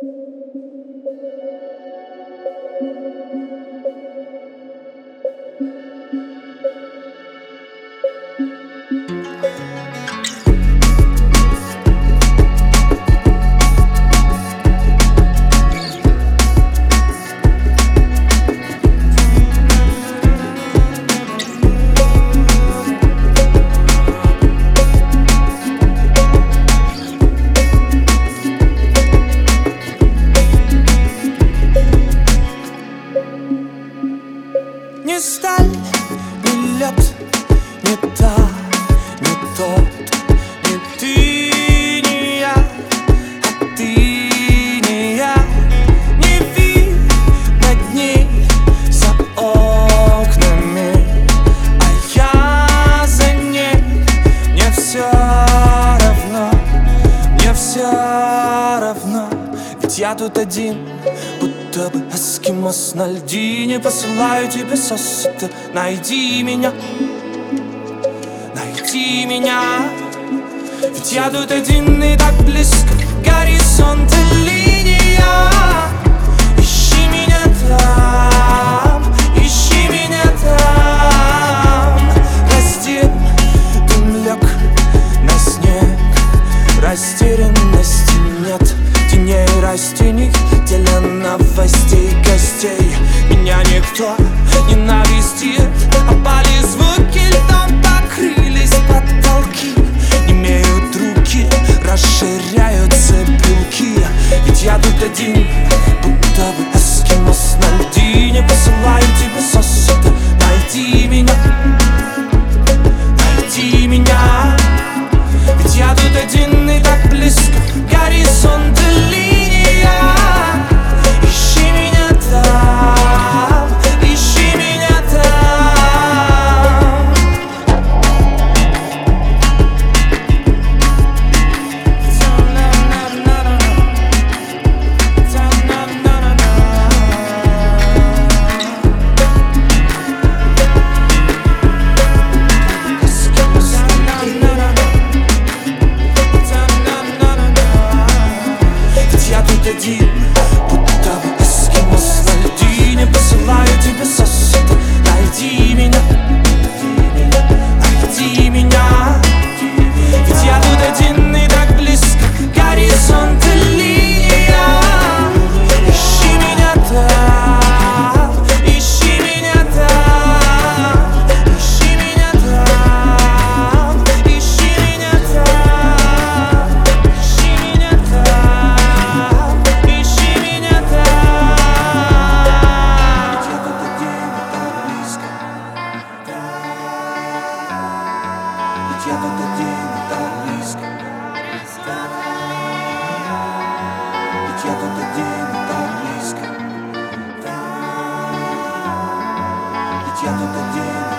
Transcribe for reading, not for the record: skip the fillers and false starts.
Не сталь, не лед, не та, не тот, не ты, не я, а ты не я. Не видно дней за окнами, а я за ней. Мне все равно, мне все равно, ведь я тут один, будто бы эскимос на льдине. Посылаю тебе сосуды, найди меня, найди меня. Ведь я тут один и так близко, горизонт и линия. Ищи меня там, ищи меня там. Раздень, дым лег на снег, растерянности нет, теней растений, теле новостей, гостей. Меня никто не навестит, опали звуки, льдом покрылись потолки. Немеют руки, расширяются белки. Ведь я тут один, будто бы эскимос на льдине. Посылаю тебе сосуды, найди меня, найди меня. Ведь я тут один и так близко, горизонт и линия. Ищи меня там, ищи меня там. Ведь я тут один, будто бы эскимос на льдине. Посылаю тебе сосуды, найди меня, найди меня. Ведь я тут один и так близко, горизонт и линия. Ищи меня там, ищи меня там, ищи меня там, ищи меня там, ищи меня там, ищи меня там. Ведь я тут один и так близко, ведь я тут один и так близко, ведь я тут один и так близко, ведь я тут один.